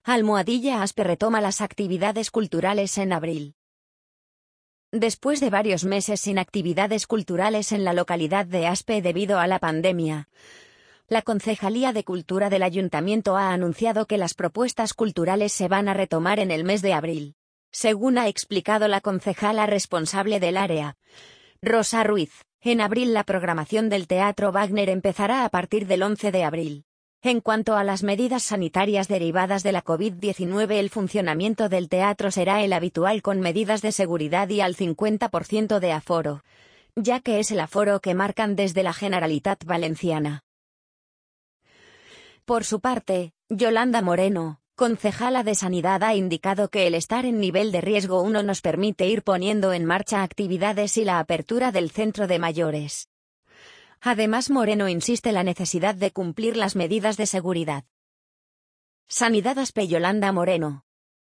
Almohadilla Aspe retoma las actividades culturales en abril. Después de varios meses sin actividades culturales en la localidad de Aspe debido a la pandemia, la Concejalía de Cultura del Ayuntamiento ha anunciado que las propuestas culturales se van a retomar en el mes de abril. Según ha explicado la concejala responsable del área, Rosa Ruiz, en abril la programación del Teatro Wagner empezará a partir del 11 de abril. En cuanto a las medidas sanitarias derivadas de la COVID-19, el funcionamiento del teatro será el habitual con medidas de seguridad y al 50% de aforo, ya que es el aforo que marcan desde la Generalitat Valenciana. Por su parte, Yolanda Moreno, concejala de Sanidad, ha indicado que el estar en nivel de riesgo 1 nos permite ir poniendo en marcha actividades y la apertura del centro de mayores. Además, Moreno insiste en la necesidad de cumplir las medidas de seguridad. Sanidad Aspe. Yolanda Moreno,